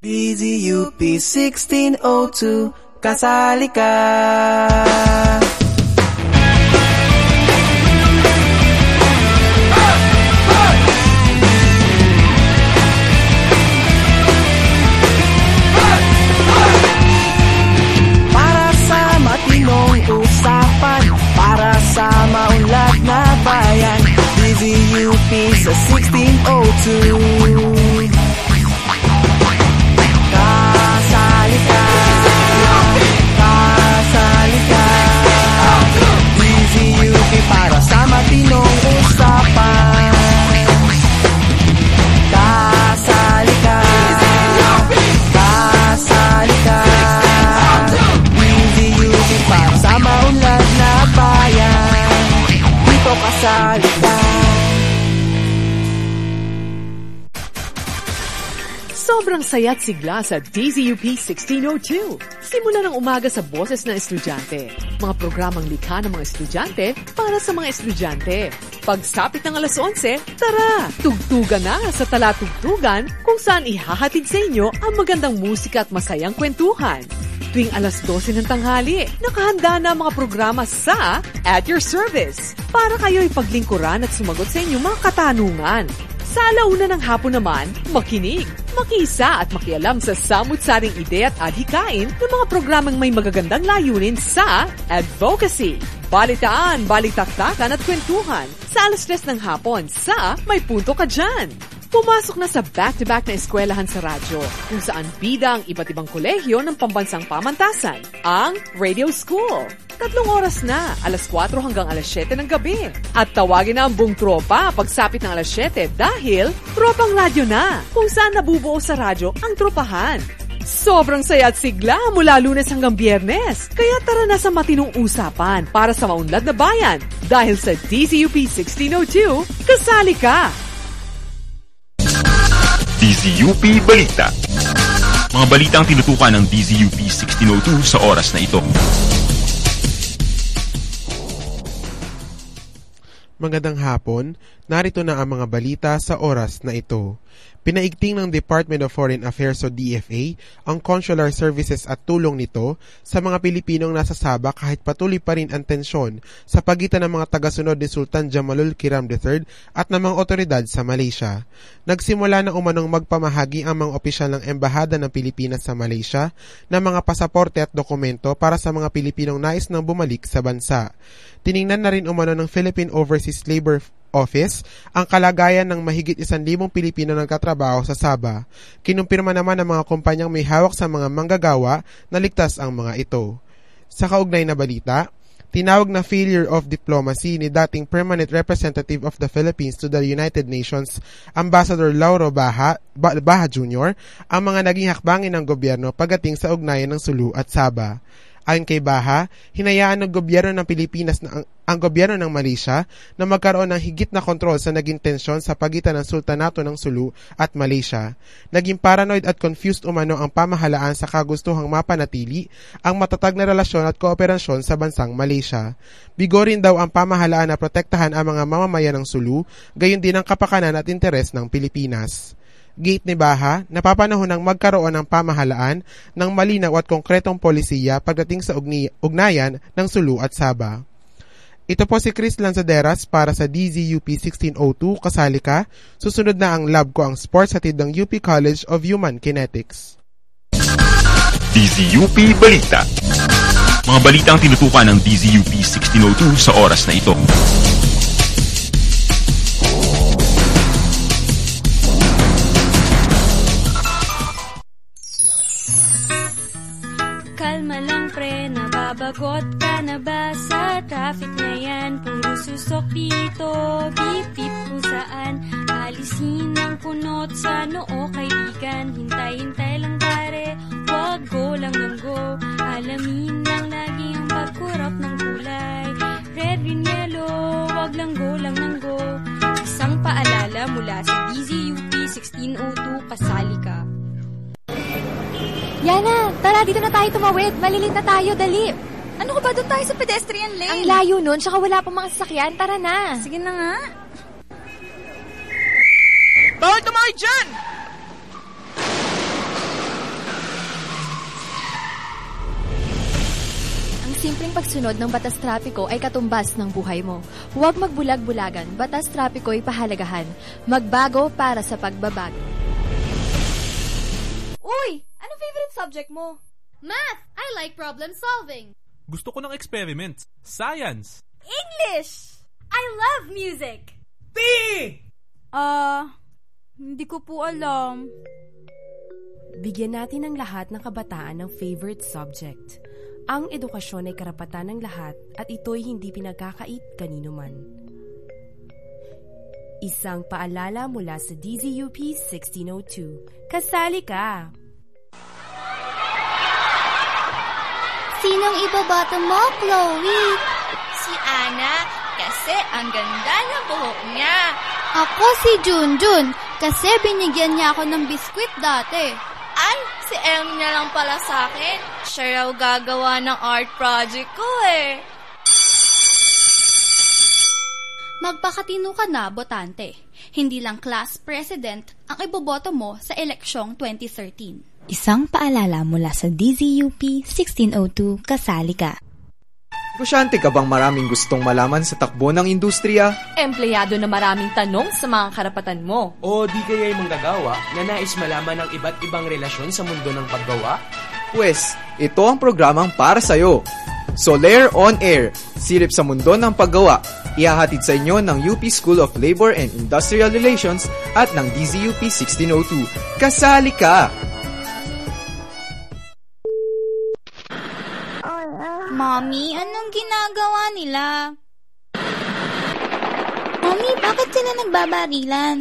DZUP 1602, kasali ka. Para sa matinong usapan, para sa maunlad na bayan, DZUP sa 1602. Para sa matinong usapan, kasali ka, kasali ka. DZUP para sa maunlad na bayan, dito kasali ka. Sobrang saya at sigla sa DZUP 1602. Simula ng umaga sa boses ng estudyante. Mga programang likha ng mga estudyante para sa mga estudyante. Pagsapit ng alas 11, tara! Tugtugan na sa Talatugtugan kung saan ihahatid sa inyo ang magandang musika at masayang kwentuhan. Tuwing alas 12 ng tanghali, nakahanda na ang mga programa sa At Your Service para kayo'y paglingkuran at sumagot sa inyong mga katanungan. Sa alauna ng hapon naman, makinig, makiisa at makialam sa samut-saring ide at adhikain ng mga programang may magagandang layunin sa advocacy, balitaan, balitaktakan at kwentuhan sa alas 3 ng hapon sa May Punto Ka Dyan. Pumasok na sa back-to-back na eskwelahan sa radyo kung saan bida ang iba't ibang kolehiyo ng pambansang pamantasan, ang Radio School. 3 oras na, alas 4 hanggang alas 7 ng gabi. At tawagin na ang buong tropa pagsapit ng alas 7 dahil tropang radyo na, kung saan nabubuo sa radyo ang tropahan. Sobrang saya at sigla mula Lunes hanggang Biyernes. Kaya tara na sa matinong usapan para sa maunlad na bayan. Dahil sa DZUP 1602, kasali ka! DZUP Balita. Mga balitang tinutukan ng DZUP 1602 sa oras na ito. Magandang hapon, narito na ang mga balita sa oras na ito. Pinaigting ng Department of Foreign Affairs o DFA ang consular services at tulong nito sa mga Pilipinong nasa Sabah kahit patuloy pa rin ang tensyon sa pagitan ng mga tagasunod ni Sultan Jamalul Kiram III at ng mga otoridad sa Malaysia. Nagsimula na umanong magpamahagi ang mga opisyal ng Embahada ng Pilipinas sa Malaysia ng mga pasaporte at dokumento para sa mga Pilipinong nais nang bumalik sa bansa. Tiningnan na rin umano ng Philippine Overseas Labor Office ang kalagayan ng mahigit 1,000 Pilipino nagtatrabaho sa Sabah. Kinumpirma naman ng mga kumpanyang may hawak sa mga manggagawa na ligtas ang mga ito. Sa kaugnay na balita, tinawag na failure of diplomacy ni dating Permanent Representative of the Philippines to the United Nations, Ambassador Lauro Baha Jr., ang mga naging hakbangin ng gobyerno pagdating sa ugnayan ng Sulu at Sabah. Ayon kay Baha, hinayaan ng gobyerno ng Pilipinas na ang gobyerno ng Malaysia na magkaroon ng higit na kontrol sa naging tensyon sa pagitan ng Sultanato ng Sulu at Malaysia. Naging paranoid at confused umano ang pamahalaan sa kagustuhang mapanatili ang matatag na relasyon at kooperasyon sa bansang Malaysia. Bigo rin daw ang pamahalaan na protektahan ang mga mamamayan ng Sulu, gayon din ang kapakanan at interes ng Pilipinas. Gate ni Baha, napapanahon ng magkaroon ng pamahalaan ng malinaw at konkretong polisiya pagdating sa ugnayan ng Sulu at Sabah. Ito po si Chris Lanzaderas para sa DZUP 1602, kasali ka. Susunod na ang lab ko ang sports hatid ng UP College of Human Kinetics. DZUP Balita. Mga balitang tinutukan ng DZUP 1602 sa oras na ito. Kalma lang pre, nababagot ka na ba sa traffic na yan? Puro susok dito, bip-bip kung saan. Alisin ang punot sa noo kaibigan. Hintay-hintay lang pare, wag go lang ng go. Alamin lang lagi ang pagkurap ng kulay. Red, green, yellow, wag lang go lang ng go. Isang paalala mula sa DZUP 1602, kasali ka. Yana, tara dito na tayo tumawid. Malilit na tayo, dali. Ano ka ba doon tayo sa pedestrian lane? Ang layo nun, tsaka wala pang mga sasakyan. Tara na. Sige na nga. Bawal tumakay dyan! simpleng pagsunod ng batas trapiko ay katumbas ng buhay mo. Huwag magbulag-bulagan, batas trapiko ay pahalagahan. Magbago para sa pagbabago. Uy! Anong favorite subject mo? Math! I like problem solving. Gusto ko ng experiments. Science! English! I love music! Hindi ko po alam. Bigyan natin ang lahat ng kabataan ng favorite subject. Ang edukasyon ay karapatan ng lahat at ito'y hindi pinagkakait kanino man. Isang paalala mula sa DZUP 1602. Kasali ka! Sinong iboboto mo, Chloe? Si Ana, kasi ang ganda ng buhok niya. Ako si Junjun, kasi binigyan niya ako ng biskwit dati. Ay, si Em niya lang pala sa akin. Siya raw gagawa ng art project ko eh. Magpakatino ka na, botante. Hindi lang class president ang iboboto mo sa eleksyong 2013. Isang paalala mula sa DZUP 1602, kasali ka. Negosyante ka bang maraming gustong malaman sa takbo ng industriya? Empleyado na maraming tanong sa mga karapatan mo. O di kaya'y manggagawa na nais malaman ang iba't ibang relasyon sa mundo ng paggawa? Pwes, ito ang programang para sa'yo. Soler on Air, silip sa mundo ng paggawa. Ihahatid sa inyo ng UP School of Labor and Industrial Relations at ng DZUP 1602. Kasali ka! Mommy, anong ginagawa nila? Mommy, bakit sila nagbabarilan?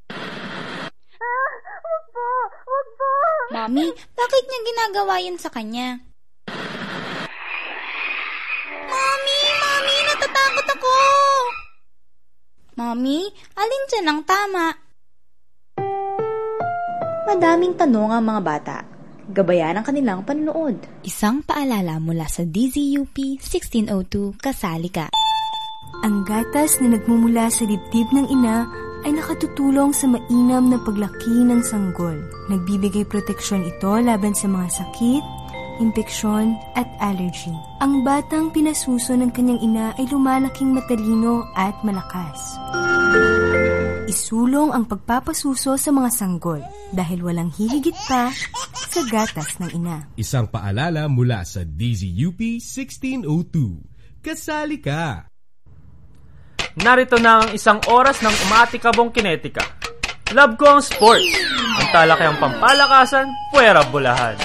Wag po! Mommy, bakit niya ginagawa yun sa kanya? Mommy, natatakot ako! Mommy, alin dyan ang tama? Madaming tanong ang mga bata. Gabayan ang kanilang panunood. Isang paalala mula sa DZUP 1602, kasali ka. Ang gatas na nagmumula sa dibdib ng ina ay nakatutulong sa mainam na paglaki ng sanggol. Nagbibigay proteksyon ito laban sa mga sakit, impeksyon at allergy. Ang batang pinasuso ng kanyang ina ay lumalaking matalino at malakas. Isulong ang pagpapasuso sa mga sanggol dahil walang hihigit pa sa gatas ng ina. Isang paalala mula sa DZUP 1602. Kasali ka! Narito na ang isang oras ng umatikabong kinetika. Love ko ang sports. Ang talakayang pampalakasan, puwera bulahan.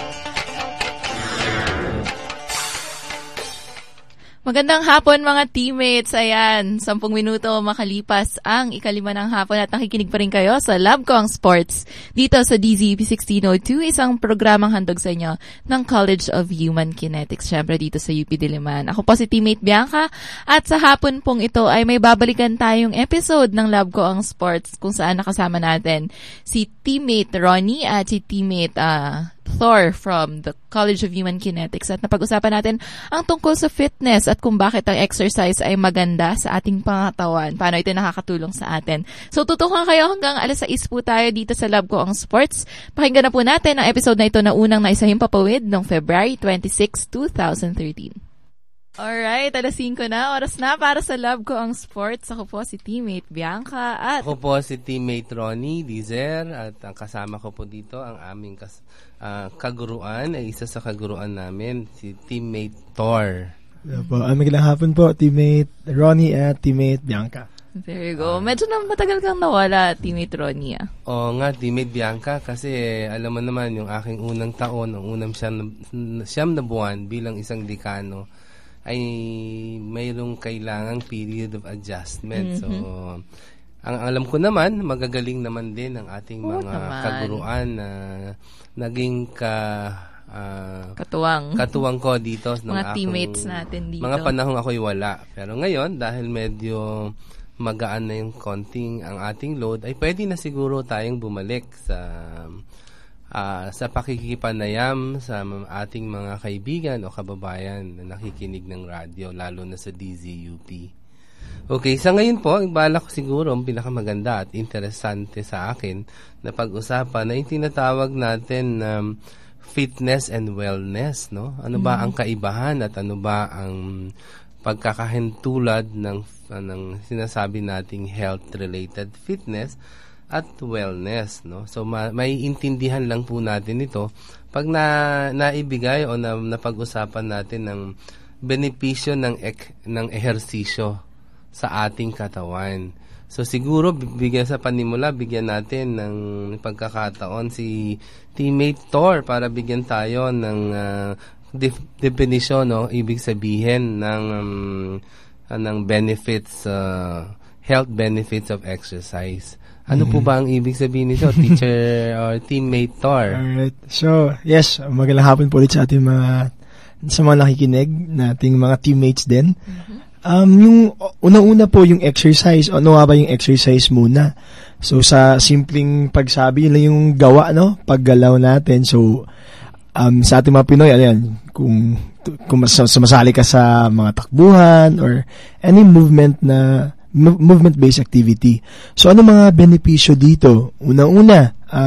Magandang hapon mga teammates. Ayan, 10 minuto makalipas ang 5:00 ng hapon at nakikinig pa rin kayo sa Love Ko ang Sports dito sa DZUP 1602, isang programang handog sa inyo ng College of Human Kinetics, syempre dito sa UP Diliman. Ako po si teammate Bianca at sa hapon pong ito ay may babalikan tayong episode ng Love Ko ang Sports kung saan nakasama natin si teammate Ronnie at si teammate Thor from the College of Human Kinetics at napag-usapan natin ang tungkol sa fitness at kung bakit ang exercise ay maganda sa ating pangatawan. Paano ito nakakatulong sa atin. So tutukan kayo hanggang 6:00 po tayo dito sa Love Ko ang Sports. Pakinggan na po natin ang episode na ito na unang naisahing papawid noong February 26, 2013. Alright, 5:00 na. Oras na para sa Love Ko ang Sports. Ako po si teammate Bianca at ako po si teammate Ronnie Dizer at ang kasama ko po dito ang aming kaguruan ay isa sa kaguruan namin, si teammate Thor. Magandang hapon po, teammate Ronnie at teammate Bianca. There you go. Medyo na matagal kang nawala, teammate Ronnie. Oo nga, teammate Bianca, kasi alam mo naman yung aking unang taon, ang unang siyam na buwan bilang isang dekano ay mayroong kailangang period of adjustment. So, ang alam ko naman, magagaling naman din ang ating mga kaguruan na naging katuwang ko dito. Mga teammates natin dito. Mga panahong ako'y wala. Pero ngayon, dahil medyo magaan na yung konting ang ating load, ay pwede na siguro tayong bumalik sa pakikipanayam sa ating mga kaibigan o kababayan na nakikinig ng radyo, lalo na sa DZUP. Okay, sa ngayon po, ibala ko siguro ang pinakamaganda at interesante sa akin na pag-usapan na yung tinatawag natin fitness and wellness, no? Ano ba ang kaibahan at ano ba ang pagkakahintulad ng sinasabi nating health-related fitness at wellness, no? So may intindihan lang po natin ito pag naibigay o napag-usapan natin ng benepisyo ng ehersisyo sa ating katawan. So siguro bigyan sa panimula, bigyan natin ng pagkakataon si teammate Thor para bigyan tayo ng definition, no, ibig sabihin ng benefits, health benefits of exercise. Ano po ba ang ibig sabihin nito, teacher or teammate Thor? Alright. So, yes, magandang hapon po ulit sa ating mga nakikinig, nating mga teammates din. Yung unang-una po yung exercise. Ano nga ba yung exercise muna? So, sa simpleng pagsabi, yun lang yung gawa, no? Paggalaw natin. So, sa ating mga Pinoy, ayan, kung sumasali ka sa mga takbuhan or any movement-based activity. So, ano mga benepisyo dito? Unang-una,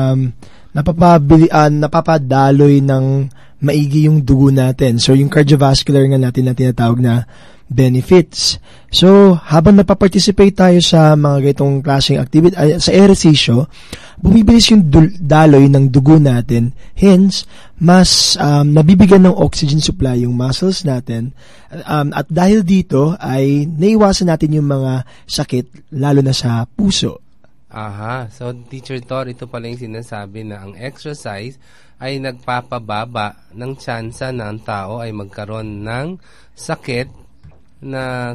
napapadaloy ng maigi yung dugo natin. So, yung cardiovascular nga natin na tinatawag na benefits. So, habang napaparticipate tayo sa mga ganitong klaseng activity, sa ehersisyo, bumibilis yung daloy ng dugo natin. Hence, mas nabibigyan ng oxygen supply yung muscles natin. At dahil dito, ay naiwasan natin yung mga sakit, lalo na sa puso. Aha. So, Teacher Thor, ito pala yung sinasabi na ang exercise ay nagpapababa ng tsansa na ang tao ay magkaroon ng sakit na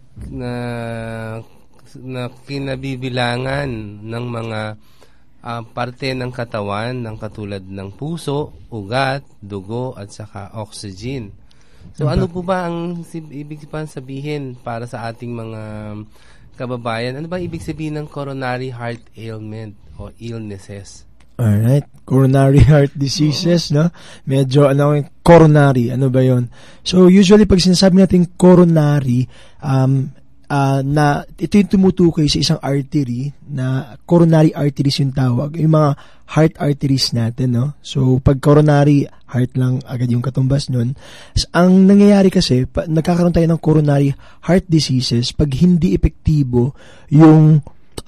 kinabibilangan ng mga parte ng katawan ng katulad ng puso, ugat, dugo at saka oxygen. So ano po ba ang ibig sabihin para sa ating mga kababayan? Ano ba ibig sabihin ng coronary heart ailment o illnesses? Alright, coronary heart diseases, no? Medyo, coronary, ano ba yon? So, usually, pag sinasabi natin coronary, na ito yung tumutukoy sa isang artery, na coronary arteries yung tawag, yung mga heart arteries natin, no? So, pag coronary, heart lang agad yung katumbas nun. Ang nangyayari kasi, nagkakaroon tayo ng coronary heart diseases pag hindi epektibo yung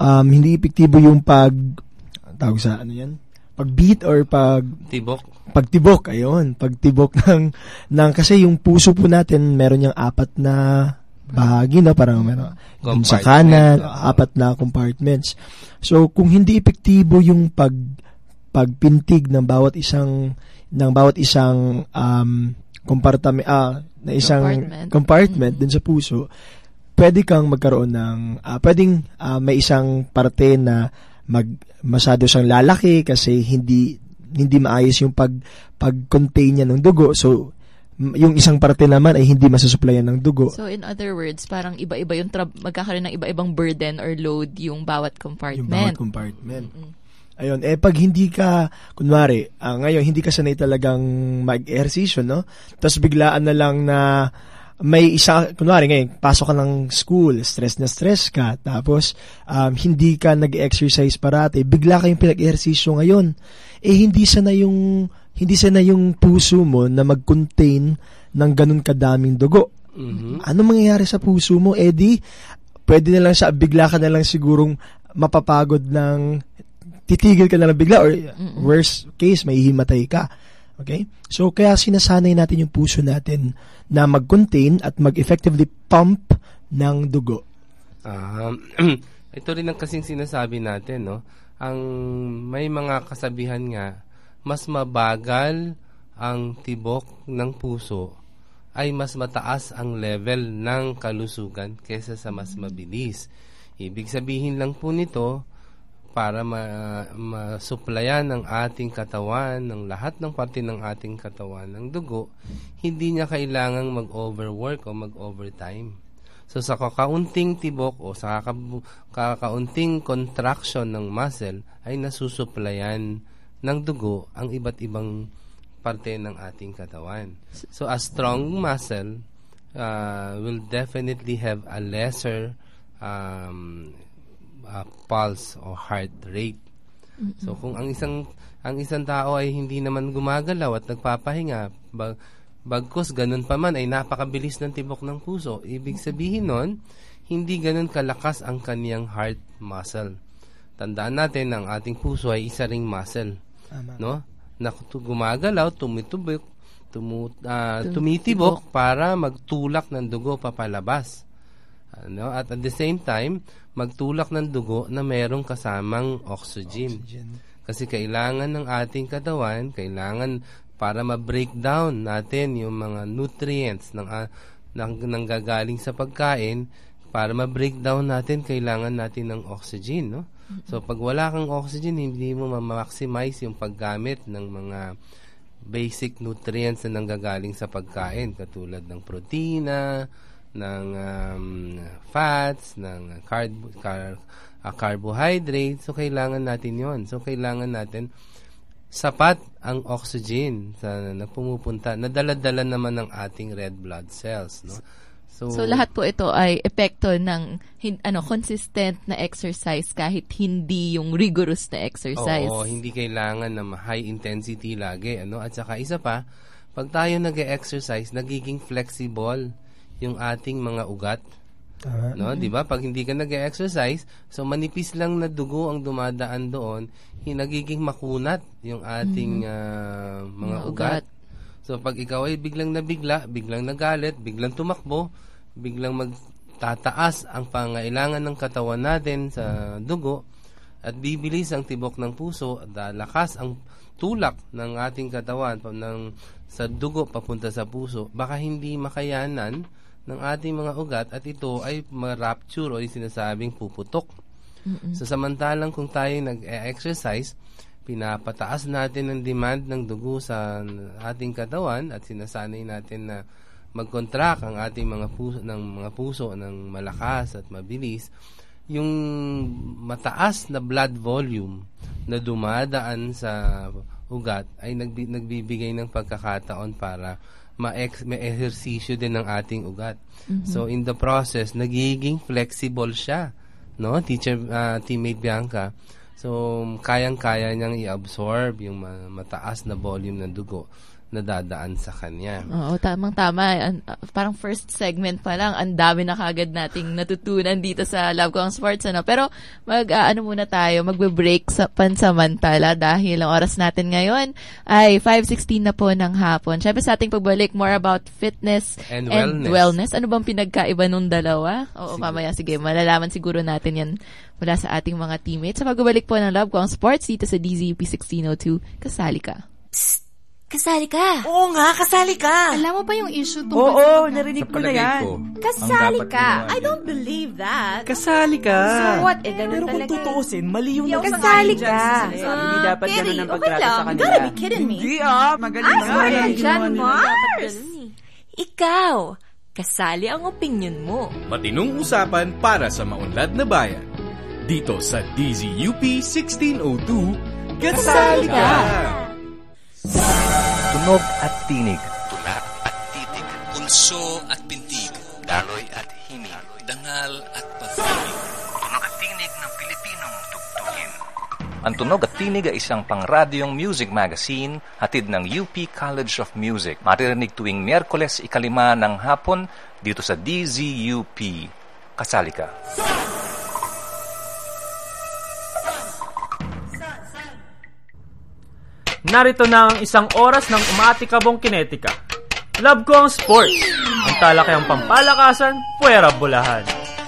tawag sa pagbeat or pagtibok, ayun, pagtibok ng kasi yung puso po natin meron yung 4 na bahagi, no, parang meron sa kanan, 4 na compartments. So kung hindi epektibo yung pagpintig ng bawat isang compartment din sa puso, pwede kang magkaroon ng may isang parte na masyado siyang lalaki kasi hindi maayos yung pag-contain niya ng dugo. So, yung isang parte naman ay hindi masusuplayan ng dugo. So, in other words, parang iba-iba yung magkakaroon ng iba-ibang burden or load yung bawat compartment. Yung bawat compartment. Ayun, pag hindi ka, kunwari, ngayon, hindi ka sanay talagang mag-ehersisyo, no? Tapos biglaan na lang na may isa, kunwari ngayon, pasok ka ng school, stress na stress ka, tapos hindi ka nag-exercise parati, bigla kayong pinag-ehersisyo ngayon, hindi sana yung puso mo na mag-contain ng ganun kadaming dugo. Ano mangyayari sa puso mo? Pwede na lang bigla ka na lang sigurong mapapagod titigil ka na lang bigla, or worst case, may himatay ka. Okay? So, kaya sinasanay natin yung puso natin na mag-contain at mag-effectively pump ng dugo. Ito rin ang kasing sinasabi natin, no? May mga kasabihan nga, mas mabagal ang tibok ng puso ay mas mataas ang level ng kalusugan kaysa sa mas mabilis. Ibig sabihin lang po nito, para masuplayan ng ating katawan, ng lahat ng parte ng ating katawan ng dugo, hindi niya kailangang mag-overwork o mag-overtime. So sa kakaunting tibok o sa kakaunting contraction ng muscle ay nasusuplayan ng dugo ang iba't ibang parte ng ating katawan. So a strong muscle will definitely have a lesser pulse o heart rate. So kung ang isang tao ay hindi naman gumagalaw at nagpapahinga, bagkus ganun pa man ay napakabilis ng tibok ng puso, ibig sabihin nun, hindi ganun kalakas ang kaniyang heart muscle. Tandaan natin ang ating puso ay isa ring muscle. No? Na gumagalaw, tumitibok para magtulak ng dugo papalabas. At at the same time, magtulak ng dugo na mayroong kasamang oxygen. Kasi kailangan ng ating katawan, kailangan para ma-breakdown natin yung mga nutrients ng nanggagaling sa pagkain, para ma-breakdown natin, kailangan natin ng oxygen, no? So, pag wala kang oxygen, hindi mo ma-maximize yung paggamit ng mga basic nutrients na nanggagaling sa pagkain, katulad ng protina, ng fats, ng carbohydrates. So, kailangan natin yon. So, kailangan natin sapat ang oxygen na pumupunta, nadala-dala naman ng ating red blood cells, no? So lahat po ito ay epekto ng consistent na exercise kahit hindi yung rigorous na exercise. Oo, hindi kailangan na high intensity lagi, At saka isa pa, pag tayo nag-exercise, nagiging flexible yung ating mga ugat. No, 'di ba? Pag hindi ka nag-exercise, so manipis lang na dugo ang dumadaan doon, nagiging makunat yung ating mga ugat. So pag ikaw ay biglang nabigla, biglang nagalit, biglang tumakbo, biglang magtataas ang pangailangan ng katawan natin sa dugo at bibilis ang tibok ng puso at lakas ang tulak ng ating katawan sa dugo papunta sa puso, baka hindi makayanan ng ating mga ugat at ito ay ma-rupture o yung sinasabing puputok. So samantalang kung tayo nag-exercise, pinapataas natin ang demand ng dugo sa ating katawan at sinasanay natin na mag-contract ang ating mga puso ng malakas at mabilis, yung mataas na blood volume na dumadaan sa ugat ay nagbibigay ng pagkakataon para ma-ehersisyo din ng ating ugat. So in the process, nagiging flexible siya, no? Teammate Bianca. So, kayang-kaya niyang i-absorb yung mataas na volume ng dugo na dadaan sa kanya. Oo, tamang-tama. Parang first segment pa lang, ang dami na kagad nating natutunan dito sa Love Kong Sports. Pero muna tayo, magbe-break sa pansamantala dahil ang oras natin ngayon ay 5:16 na po ng hapon. Siyempre sa ating pagbalik, more about fitness and wellness. Ano bang pinagkaiba nung dalawa? Oo, mamaya, sige, malalaman siguro natin yan mula sa ating mga teammates. Sa pagbalik po ng Love Kong Sports dito sa DZUP 1602, kasali ka. Psst! Kasali ka. Oo nga, kasali ka. Alam mo ba yung issue tungkol Oo, narinig ko na yan. Kasali ka. I don't believe that. Kasali ka. So what? Ganun pero kung tutuusin, mali yung kasali ka. Hindi dapat ganun ang pagtrato sa kanila. You gotta be kidding me. Hindi magaling nga. Mars. Ikaw, kasali ang opinion mo. Matinong usapan para sa maunlad na bayan. Dito sa DZUP 1602, kasali ka! Tunog at tinig. Tula at titig. Pulso at pintig. Daloy at himig. Dangal at pag-ibig. Tunog at tinig ng Pilipinong tugtugin. Ang Tunog at Tinig ay isang pangradyong music magazine hatid ng UP College of Music. Maririnig tuwing Miyerkules 5 ng hapon dito sa DZUP. Kasali ka! Narito na ang isang oras ng umaatikabong kinetika. Love ko ang sports. Ang talakayang pampalakasan, puwera bulahan.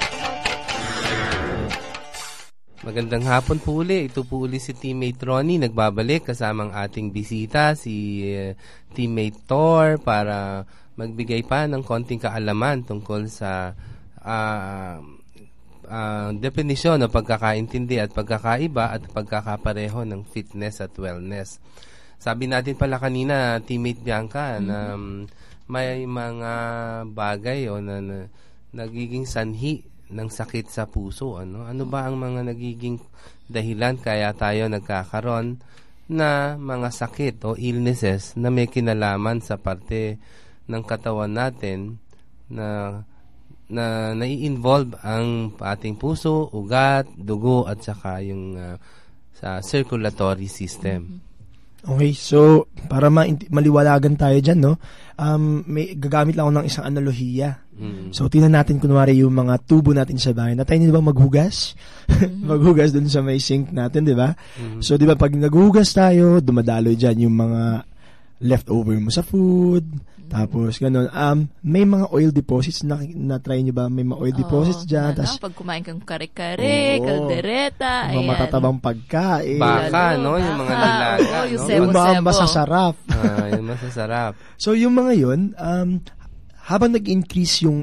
Magandang hapon po uli. Ito po uli si teammate Ronnie. Nagbabalik kasamang ating bisita, si teammate Thor, para magbigay pa ng konting kaalaman tungkol sa definisyon o pagkakaintindi at pagkakaiba at pagkakapareho ng fitness at wellness. Sabi natin pala kanina, teammate Bianca, na may mga bagay na nagiging sanhi ng sakit sa puso. Ano ba ang mga nagiging dahilan kaya tayo nagkakaroon na mga sakit o illnesses na may kinalaman sa parte ng katawan natin na nai-involve ang ating puso, ugat, dugo at saka yung circulatory system. Okay, so para maliwalagan tayo dyan, no? May gagamit lang ako ng isang analohiya. So, tingnan natin kunwari yung mga tubo natin sa bahay. Natay niyo ba maghugas? Maghugas dun sa may sink natin, di ba? So, di ba, pag naghugas tayo, dumadaloy dyan yung mga leftover mo sa food. Tapos, ganun. May mga oil deposits. Na-try niyo ba? May mga oil deposits dyan. Pag kumain kang kare-kare, kaldereta, mga matatabang pagkain. Baka, no? Yung mga nilaga. Yung mga masasarap. Yung masasarap. So, yung mga yun, habang nag-increase yung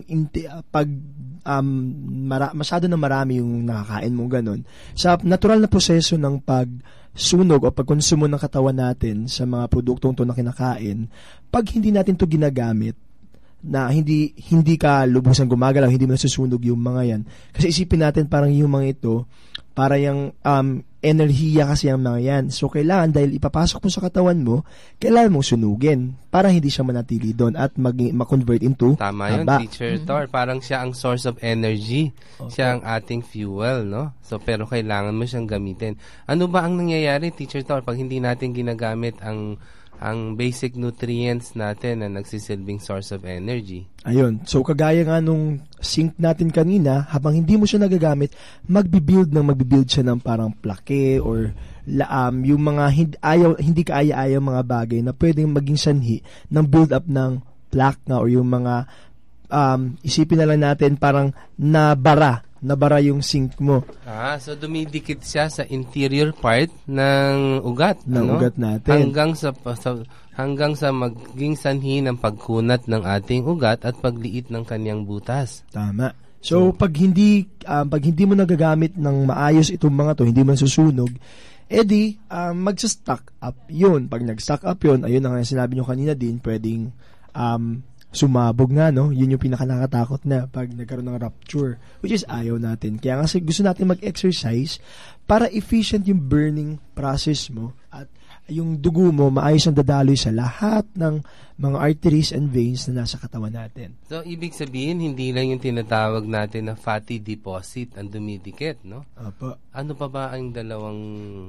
masyado na marami yung nakakain mo, ganun, sa natural na proseso ng pagsunog o pagkonsumo ng katawan natin sa mga produktong to na kinakain, pag hindi natin to ginagamit, na hindi ka lubusan gumagalaw, hindi mo nasusunog yung mga yan. Kasi isipin natin parang yung mga ito, para yung enerhiya kasi ang mga yan. So, kailangan, dahil ipapasok mo sa katawan mo, kailangan mong sunugin para hindi siya manatili doon at ma-convert into tama yun, Teacher Thor. Parang siya ang source of energy. Okay. Siya ang ating fuel, no? So, pero kailangan mo siyang gamitin. Ano ba ang nangyayari, Teacher Thor, pag hindi natin ginagamit ang basic nutrients natin na nagsisilbing source of energy? Ayun. So, kagaya nga nung sink natin kanina, habang hindi mo siya nagagamit, magbibuild siya ng parang plaque or yung mga hindi kaaya-aya mga bagay na pwedeng maging sanhi ng build up ng plaque nga or yung mga isipin na lang natin parang nabara yung sink mo. So dumidikit siya sa interior part ng ugat, ugat natin. Hanggang sa maging sanhi ng pagkunat ng ating ugat at pagliit ng kanyang butas. Tama. So pag hindi mo nagagamit ng maayos itong mga to, hindi man susunog, edi magsa-stack up 'yun. Pag nag-stack up 'yun, ayun ang sinabi nyo kanina din, pwedeng sumabog nga, no? Yun yung pinakanakatakot na pag nagkaroon ng rupture, which is ayaw natin. Kaya kasi gusto natin mag-exercise para efficient yung burning process mo at yung dugo mo maayos ang dadaloy sa lahat ng mga arteries and veins na nasa katawan natin. So, ibig sabihin, hindi lang yung tinatawag natin na fatty deposit ang dumidikit, no? Opo. Ano pa ba ang dalawang,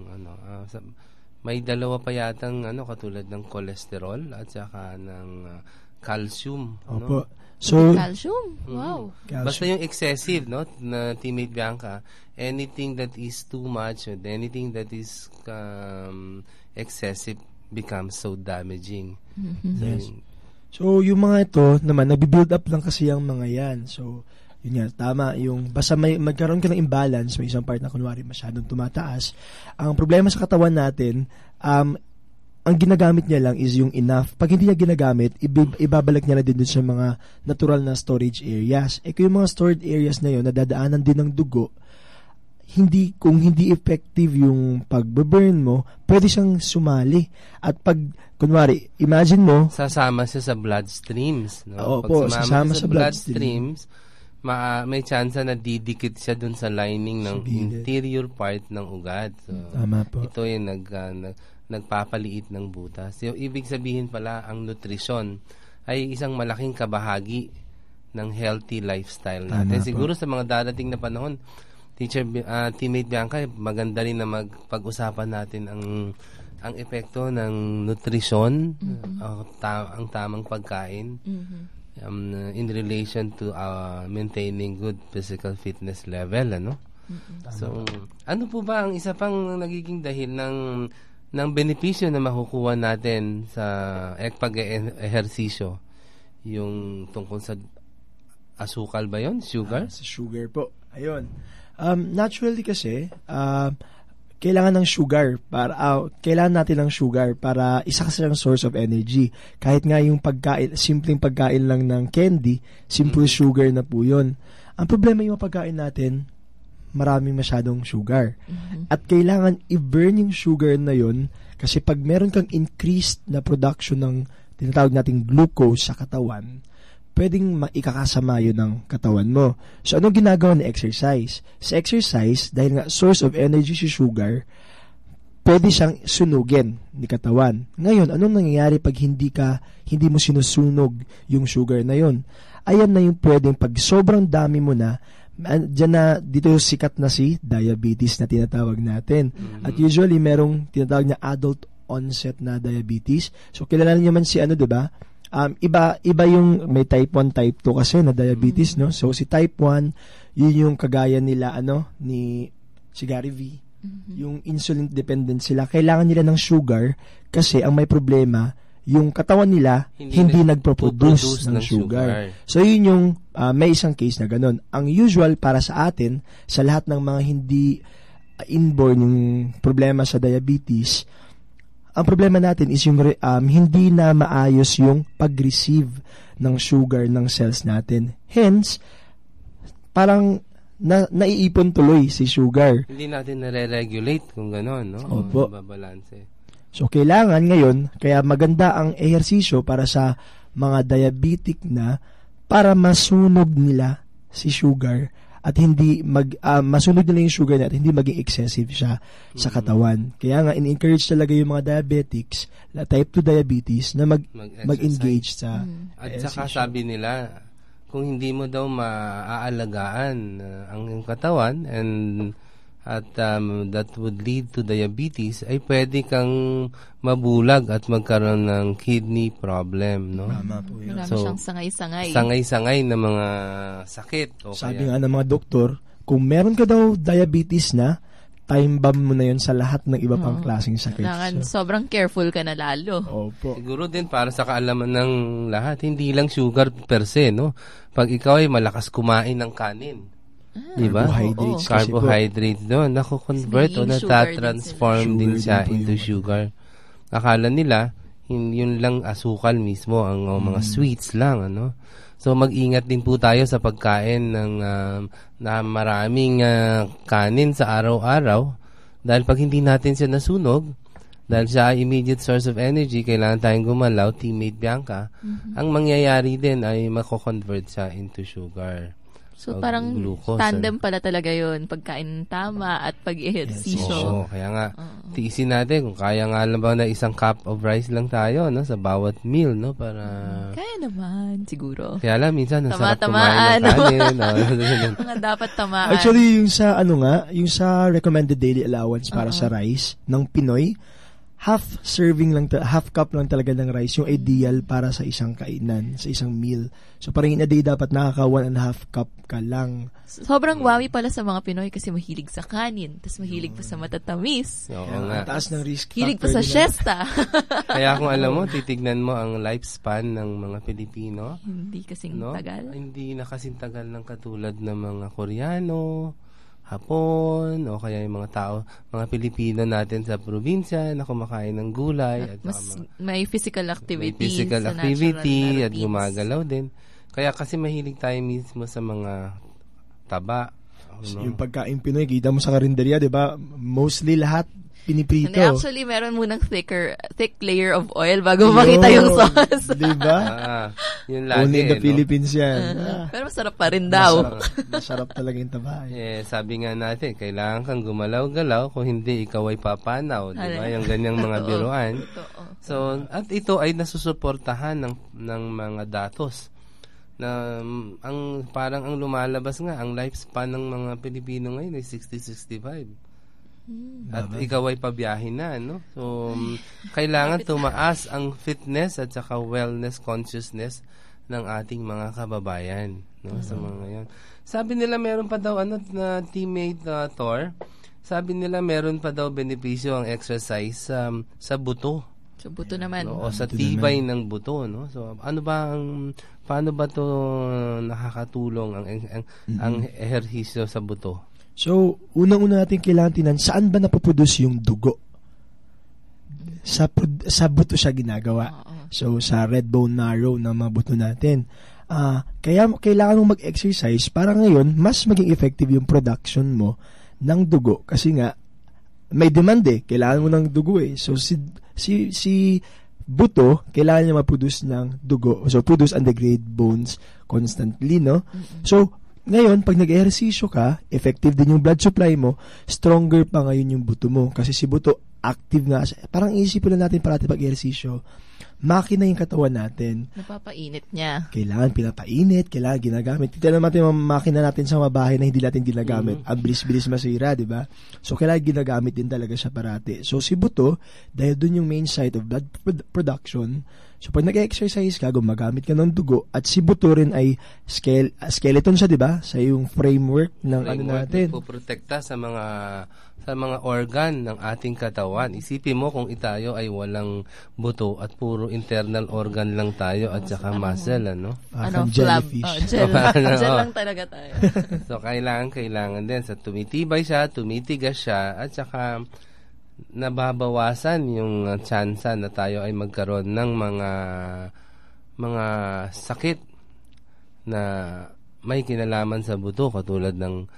may dalawa pa yatang, katulad ng cholesterol at saka ng calcium. Opo. No? So, calcium? Wow. Basta yung excessive, no, na Teammate Bianca, anything that is too much or anything that is excessive becomes so damaging. Yes. So, yung mga ito naman, nag-build up lang kasi yung mga yan. So, yun nga, tama. Yung, basta magkaroon ka ng imbalance, may isang part na kunwari masyadong tumataas. Ang problema sa katawan natin, ang ginagamit niya lang is yung enough. Pag hindi niya ginagamit, ibabalik niya na din sa mga natural na storage areas. Kung yung mga stored areas na yun, nadadaanan din ng dugo, kung hindi effective yung pag-burn mo, pwede siyang sumali. At pag, kunwari, imagine mo, sasama siya sa bloodstreams. No? Pag sasama sa bloodstreams, may chance na didikit siya dun sa lining ng interior part ng ugat. So, tama po. Ito yung nagpapaliit ng butas. So, ibig sabihin pala, ang nutrisyon ay isang malaking kabahagi ng healthy lifestyle natin. Siguro sa mga darating na panahon, Teammate Bianca, maganda rin na magpag-usapan natin ang epekto ng nutrisyon, ang tamang pagkain, in relation to maintaining good physical fitness level, ano? So, ano po ba ang isa pang nagiging dahil ng benepisyo na makukuha natin sa pag-ehersisyo? Yung tungkol sa asukal ba yun? Sugar? Sa sugar po. Ayun. Naturally kasi, kailangan ng sugar kailangan natin ng sugar para isa kasi ang source of energy. Kahit nga yung simpleng pagkain lang ng candy, simple sugar na po yun. Ang problema yung pagkain natin, maraming masyadong sugar. At kailangan i-burn yung sugar na yun kasi pag meron kang increased na production ng tinatawag nating glucose sa katawan, pwedeng maikakasama yun ng katawan mo. So, anong ginagawa na exercise? Sa exercise, dahil nga source of energy si sugar, pwede siyang sunugin ni katawan. Ngayon, anong nangyayari pag hindi mo sinusunog yung sugar na yun? Ayan na yung pwedeng pag sobrang dami mo na, Diyan na, dito sikat na si diabetes na tinatawag natin. At usually, merong tinatawag na adult onset na diabetes. So, kilala niyo man si diba? Iba yung may type 1, type 2 kasi na diabetes, no? So, si type 1, yun yung kagaya nila, ni si Gary V. Yung insulin dependent sila. Kailangan nila ng sugar kasi ang may problema, yung katawan nila hindi nagpo-produce ng sugar. So, yun yung may isang case na ganun. Ang usual para sa atin, sa lahat ng mga hindi inborn yung problema sa diabetes, ang problema natin is yung hindi na maayos yung pag-receive ng sugar ng cells natin. Hence, parang naiipon tuloy si sugar. Hindi natin nare-regulate kung gano'n, no? Opo. Babalanse. So, kailangan ngayon, kaya maganda ang ehersisyo para sa mga diabetic na para masunog nila si sugar at hindi masunog nila yung sugar natin, hindi maging excessive siya sa katawan. Kaya nga, in-encourage talaga yung mga diabetics, type 2 diabetes, na mag-engage sa At saka sabi nila, kung hindi mo daw maaalagaan ang iyong katawan at that would lead to diabetes, ay pwede kang mabulag at magkaroon ng kidney problem, no? Tama po yun. Marami siyang sangay-sangay. Sangay-sangay na mga sakit. Sabi nga ng mga doktor, kung meron ka daw diabetes na, time bomb mo na yun sa lahat ng iba pang klaseng sakit. Sobrang careful ka na lalo. Opo. Siguro din para sa kaalaman ng lahat, hindi lang sugar per se, no? Pag ikaw ay malakas kumain ng kanin, diba? Carbohydrates doon. Nako-convert o natatransform din siya into sugar. Akala nila, yun lang asukal mismo, ang mga sweets lang, So, mag-ingat din po tayo sa pagkain na maraming kanin sa araw-araw dahil pag hindi natin siya nasunog, dahil siya ay immediate source of energy, kailangan tayong gumalaw, teammate Bianca, ang mangyayari din ay mako-convert siya into sugar. So, parang glucose, tandem pala talaga yun, pagkain tama at pag-ehersisyo. Kaya nga, tiisin natin kung kaya nga lang ba na isang cup of rice lang tayo, no, sa bawat meal, no, para... Kaya naman, siguro. Kaya lang, minsan, nasarap kumain ng kanin. Mga dapat tamaan. Actually, yung sa recommended daily allowance para sa rice ng Pinoy, half cup lang talaga ng rice yung ideal para sa isang kainan, sa isang meal. So parang in a day dapat nakaka 1.5 cup ka lang. Sobrang wawi pala sa mga Pinoy kasi mahilig sa kanin, tapos mahilig pa sa matatamis. Oo nga. Taas ng risk factor. Hilig pa sa siesta. Kaya kung alam mo, titignan mo ang lifespan ng mga Pilipino. Hindi kasing tagal. Hindi na kasing tagal ng katulad ng mga Koreano, Hapon, o kaya yung mga tao, mga Pilipino natin sa probinsya na kumakain ng gulay. At mas may physical activity. May physical activity at gumagalaw din. Kaya kasi mahilig tayo mismo sa mga taba. Yung pagkain Pinoy, kita mo sa karinderya, di ba? Mostly lahat piniprito. And actually, meron munang thick layer of oil bago makita yung sauce. Diba? Yun lagi. Only in the Philippines yan. Pero masarap pa rin daw. Masarap talaga yung taba. Sabi nga natin, kailangan kang gumalaw-galaw kung hindi ikaw ay papanaw. Diba? Yung ganyang mga biruan. So, at ito ay nasusuportahan ng mga datos. Na parang ang lumalabas nga, ang lifespan ng mga Pilipino ngayon ay 60-65. At ikaw ay pabiyahin na, no? So, kailangan tumaas ang fitness at saka wellness consciousness ng ating mga kababayan, no? Sa mga ngayon. Sabi nila meron pa daw na teammate Thor. Sabi nila meron pa daw benepisyo ang exercise sa buto. Sa buto naman. No? O sa tibay ng buto, no? So, paano ba to nakakatulong ang ehersisyo sa buto? So, unang-una natin kailangan tinan, saan ba napoproduce yung dugo? Sa buto siya ginagawa. So, sa red bone marrow ng mga buto natin. Kaya kailangan mong mag-exercise para ngayon, mas maging effective yung production mo ng dugo. Kasi nga, may demand kailangan mo ng dugo So, si buto, kailangan niya ma-produce ng dugo. So, produce and degrade bones constantly, no? So, ngayon, pag nag-ehersisyo ka, effective din yung blood supply mo, stronger pa ngayon yung buto mo. Kasi si buto, active nga. Parang isipin lang natin parati pag-ehersisyo, makina yung katawan natin. Napapainit niya. Kailangan pinapainit, kailangan ginagamit. Tignan naman natin yung mga makina natin sa mga bahay na hindi natin ginagamit. Ang bilis-bilis masira, di ba? So, kailangan ginagamit din talaga siya parati. So, si buto, dahil dun yung main site of blood production, so pag nag-exercise ka, gumagamit ka ng dugo, at si buto rin ay skeleton siya, di ba? Sa yung framework ng ano natin. Puprotekta sa mga organ ng ating katawan. Isipin mo kung tayo ay walang buto at puro internal organ lang tayo at saka muscle, ano? Jellyfish. Gel lang talaga tayo. So, kailangan din. So, tumitibay siya, tumitigas siya, at saka nababawasan yung tsansa na tayo ay magkaroon ng mga sakit na may kinalaman sa buto katulad ng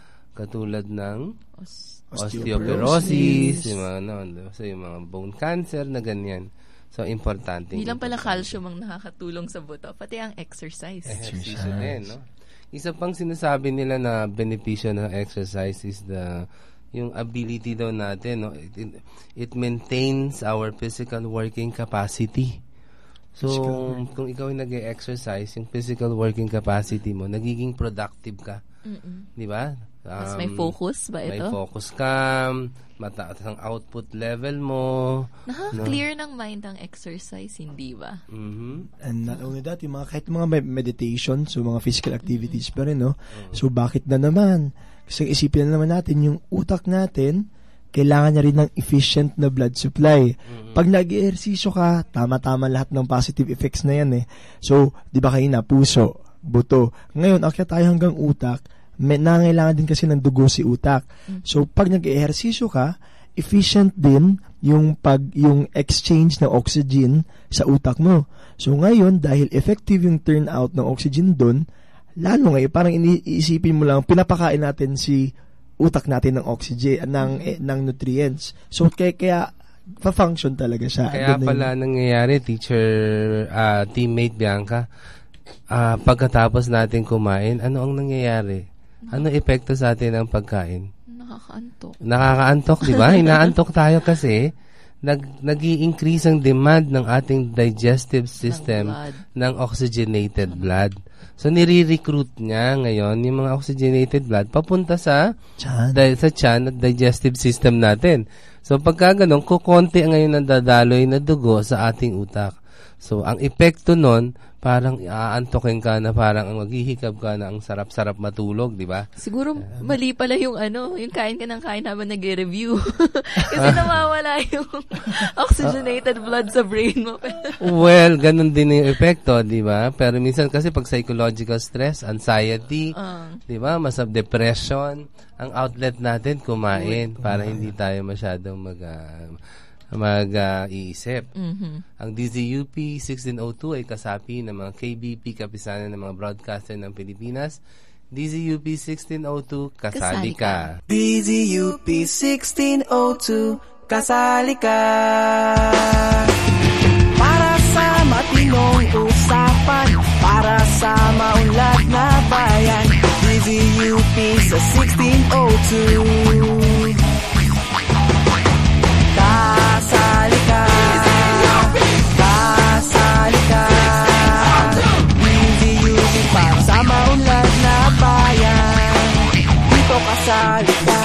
osteoporosis, yung mga bone cancer na ganyan. So, importante. Hindi lang pala calcium ang nakakatulong sa buto, pati ang exercise. Exercise din, no? Isa pang sinasabi nila na benepisyo ng exercise is yung ability daw natin, no? It maintains our physical working capacity. So, kung ikaw ay nag-exercise, yung physical working capacity mo, nagiging productive ka. Di ba? Mas may focus ba ito? May focus ka, mataas ang output level mo. Nakaka-clear ng mind ang exercise, hindi ba? And not only that, yung kahit mga meditation, so mga physical activities pa rin, no? So, bakit na naman? Kasi isipin na naman natin, yung utak natin, kailangan niya rin ng efficient na blood supply. Pag nag-ehersisyo ka, tama-tama lahat ng positive effects na yan eh. So, di ba kanina, puso, buto. Ngayon, akyat tayo hanggang utak, nangailangan din kasi ng dugo si utak. So, pag nag-ehersisyo ka, efficient din yung exchange ng oxygen sa utak mo. So, ngayon, dahil effective yung turnout ng oxygen doon, lalo ngayon, parang iniisipin mo lang, pinapakain natin si utak natin ng oxygen, ng nutrients. So, kaya pa-function talaga siya. Kaya pala nangyayari, teammate Bianca, pagkatapos natin kumain, ano ang nangyayari? Ano epekto sa atin ang pagkain? Nakakaantok, di ba? Inaantok tayo kasi nag-i-increase ang demand ng ating digestive system ng oxygenated blood. So, nire-recruit niya ngayon yung mga oxygenated blood papunta sa tiyan at digestive system natin. So, pagka ganun, kukonti ngayon ang dadaloy na dugo sa ating utak. So, ang epekto nun, parang aantokin ka na parang maghihikab ka na ang sarap-sarap matulog, di ba? Siguro mali pala yung yung kain ka ng kain habang nag-review. Kasi nawawala yung oxygenated blood sa brain mo. Well, ganun din yung epekto, di ba? Pero minsan kasi pag psychological stress, anxiety, di ba? Depression, ang outlet natin kumain para hindi tayo masyadong mag-iisip. Ang DZUP 1602 ay kasapi ng mga KBP, kapisanan ng mga broadcaster ng Pilipinas. DZUP 1602, kasali ka. DZUP 1602, kasali ka. Para sa matinong usapan, para sa maunlad na bayan, DZUP sa 1602. Kasali ka, kasali ka, DZUP para sa maunlad na bayan, dito kasali ka.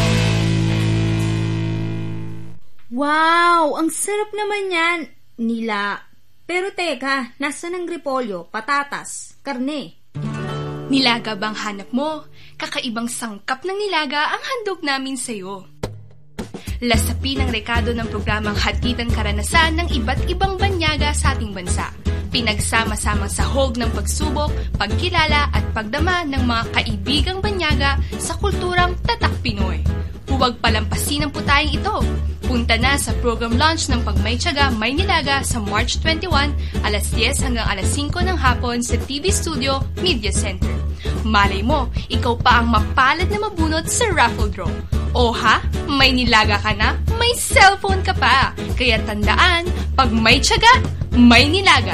Wow! Ang sarap naman yan, Nila. Pero teka, nasa ng repolyo, patatas, karne? Nilaga bang hanap mo? Kakaibang sangkap ng nilaga ang handog namin sa'yo. Lasapin ang rekado ng programang Hatidan Karanasan ng iba't ibang banyaga sa ating bansa. Pinagsama-samang sahog ng pagsubok, pagkilala at pagdama ng mga kaibigang banyaga sa kulturang tatak Pinoy. Huwag palampasin ang putayang ito. Punta na sa program launch ng Pagmay Tiyaga, May Nilaga sa March 21, alas 10 hanggang alas 5 ng hapon sa TV Studio Media Center. Malay mo, ikaw pa ang mapalad na mabunot sa raffle draw. O ha? May nilaga ka na? May cellphone ka pa. Kaya tandaan, pag may tiyaga, may nilaga.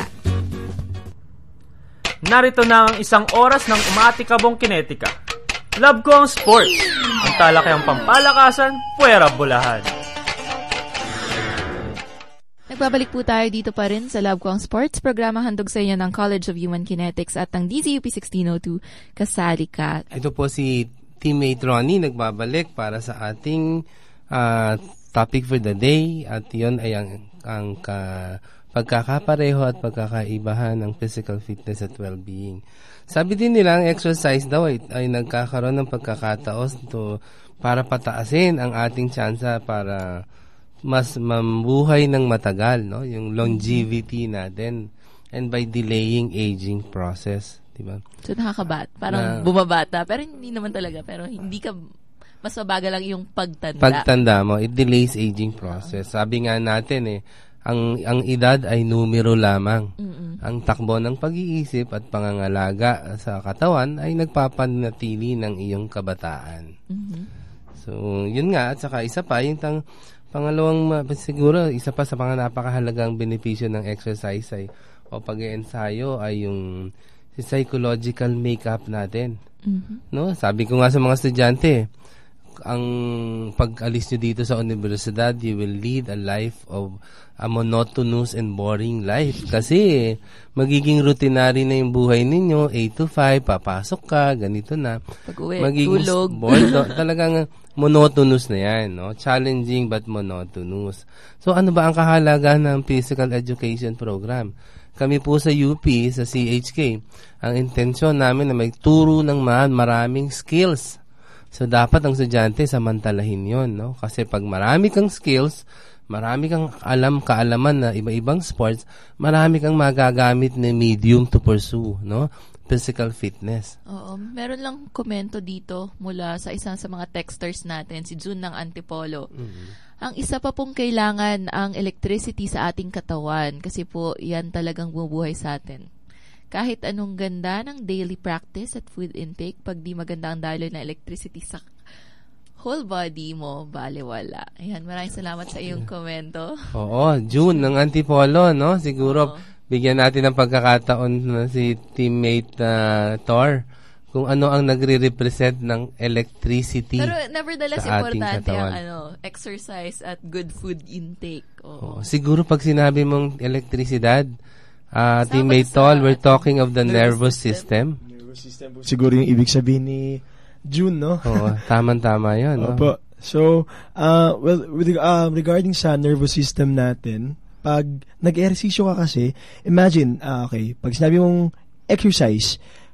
Narito na ang isang oras ng umaatikabong kinetika. Love ko ang sports. Ang talakayang pampalakasan, puwera bulahan. nagbabalik po tayo dito pa rin sa Love Ko ang Sports, programa handog sa inyo ng College of Human Kinetics at ng DZUP 1602, Kasali Ka. Ito po si teammate Ronnie nagbabalik para sa ating topic for the day, at yun ay ang pagkakapareho at pagkakaibahan ng physical fitness at well-being. Sabi din nila, ang exercise daw ay nagkakaroon ng pagkakataon para pataasin ang ating tsansa para mas mabuhay ng matagal, no? Yung longevity natin, and by delaying aging process, di ba? So parang bumabata, pero hindi naman talaga, pero hindi ka, mas mabagal lang yung pagtanda mo, it delays aging process. Sabi nga natin ang edad ay numero lamang. Ang takbo ng pag-iisip at pangangalaga sa katawan ay nagpapanatili ng iyong kabataan. So, yun nga, at saka isa pa, yung pangalawang, siguro, isa pa sa mga napakahalagang benepisyo ng exercise o pag-iensayo ay yung psychological makeup natin. No? Sabi ko nga sa mga estudyante, ang pag-alis nyo dito sa universidad, you will lead a life of a monotonous and boring life. Kasi magiging routinary na yung buhay ninyo, 8 to 5, papasok ka, ganito na. Pag-uwi, magiging tulog. Talagang monotonous na yan, no? Challenging but monotonous. So ano ba ang kahalagahan ng physical education program? Kami po sa UP, sa CHK, ang intensyon namin na may turo ng maraming skills. So dapat ang estudyante samantalahin yon, no? Kasi pag marami kang skills, marami kang kaalaman na iba-ibang sports, marami kang magagamit na medium to pursue, no? Physical fitness. Oo, meron lang komento dito mula sa isang sa mga texters natin, si June ng Antipolo. Ang isa pa pong kailangan ang electricity sa ating katawan kasi po yan talagang bumubuhay sa atin. Kahit anong ganda ng daily practice at food intake, pag di maganda ang daloy ng electricity sa whole body mo, baliwala. Ayan, maraming salamat sa iyong komento. Oo, June ng Antipolo, no? Siguro, bigyan natin ng pagkakataon na si teammate Thor kung ano ang nagre-represent ng electricity. Pero nevertheless, sa ating importante katawan. ang exercise at good food intake. Oo. Siguro pag sinabi mong elektrisidad, teammate Thor, we're talking of the nervous system. Nervous system. Siguro yung ibig sabihin ni June, no? Oo, tama yun. No? Opo. So, regarding sa nervous system natin, pag nag-ehersisyo ka kasi, imagine, pag sinabi mong exercise,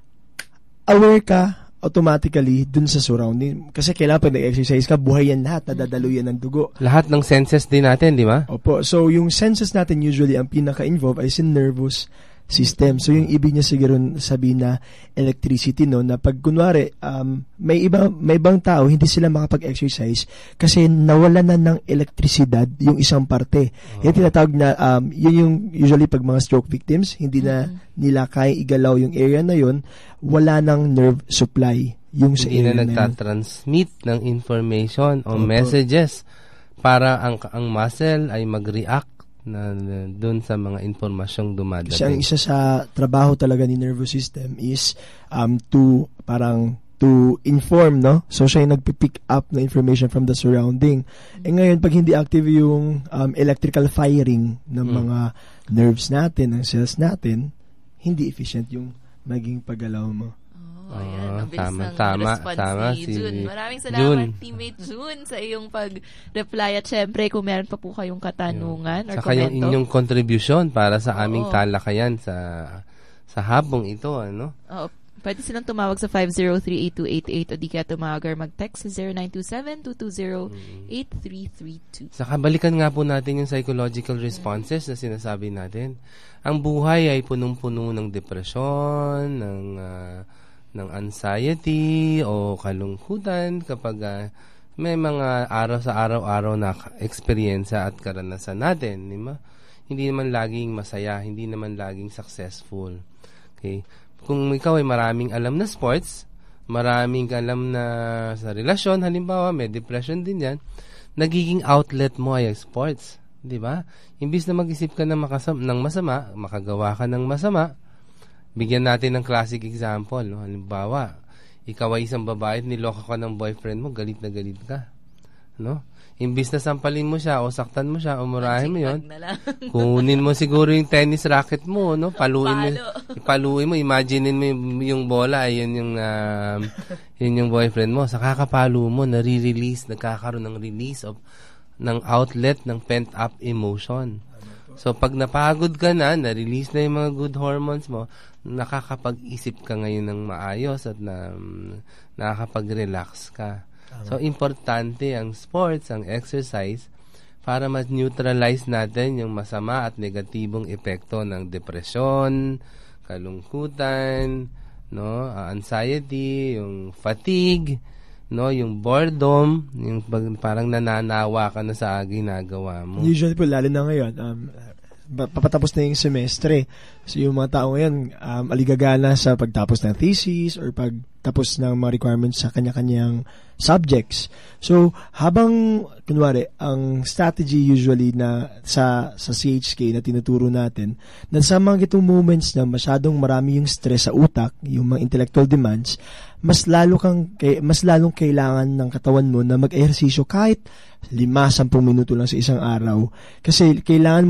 aware ka automatically dun sa surrounding. Kasi kailangan pag nag-exercise ka, buhay yan lahat, nadadaluyan ng dugo. Lahat ng senses din natin, di ba? Opo. So, yung senses natin usually, ang pinaka-involved ay si nervous system. So, yung ibig niya siguro sabihin na electricity, no? Na pag kunwari, may ibang tao, hindi sila makapag-exercise kasi nawalan na ng elektrisidad yung isang parte. Yung tinatawag na, yun yung usually pag mga stroke victims, hindi na nila kaya igalaw yung area na yun, wala ng nerve supply yung sa area na yun. Hindi na nagtatransmit ng information o messages para ang muscle ay mag-react na doon sa mga impormasyong dumadating. Kasi ang isa sa trabaho talaga ni nervous system is to inform, no? So siya yung nagpipick up na information from the surrounding. Ngayon, pag hindi active yung electrical firing ng mga nerves natin, ng cells natin, hindi efficient yung maging paggalaw mo. Ayan, ang bilis ng response ni June. Maraming salamat, teammate June, sa iyong pag-reply. At syempre, kung meron pa po kayong katanungan or saka komento. yung inyong contribution para sa aming talakayan sa hapong ito, ano? Oo. Pwede silang tumawag sa 503-8288 o di kaya tumawag or mag-text sa 0927-220-8332. Saka balikan nga po natin yung psychological responses na sinasabi natin. Ang buhay ay punong-puno ng depresyon, ng anxiety o kalungkutan kapag may mga araw sa araw-araw na eksperyensya at karanasan natin, di ba? Hindi naman laging masaya, hindi naman laging successful. Okay? Kung ikaw ay maraming alam na sports, maraming alam na sa relasyon, halimbawa may depression din yan, nagiging outlet mo ay sports, di ba? Imbis na mag-isip ka ng masama, makagawa ka ng masama. Bigyan natin ng classic example, no? Halimbawa, ikaw ay isang babae at niloko ka ng boyfriend mo, galit na galit ka. no? Imbis na sampalin mo siya o saktan mo siya o murahin mo yun, kunin mo siguro yung tennis racket mo, no? Paluin mo, imaginein mo yung bola, yun yung boyfriend mo. Sa kakapalo mo, nagkakaroon ng release ng outlet ng pent-up emotion. So, pag napagod ka na release na yung mga good hormones mo, nakakapag-isip ka ngayon ng maayos at nakakapag-relax ka. So, importante ang sports, ang exercise, para mas-neutralize natin yung masama at negatibong epekto ng depresyon, kalungkutan, no, anxiety, yung fatigue, no, yung boredom, yung parang nananawa ka na sa ginagawa mo. Usually po, lalo na ngayon, papatapos na yung semestre. So, yung mga tao ngayon, aligagana sa pagtapos ng thesis or pagtapos ng mga requirements sa kanya-kanyang subjects. So, habang, kunwari, ang strategy usually na sa CHK na tinuturo natin, na sa mga itong moments na masyadong marami yung stress sa utak, yung mga intellectual demands, mas lalong kailangan ng katawan mo na mag-ehersisyo kahit 5-10 minuto lang sa isang araw. Kasi kailangan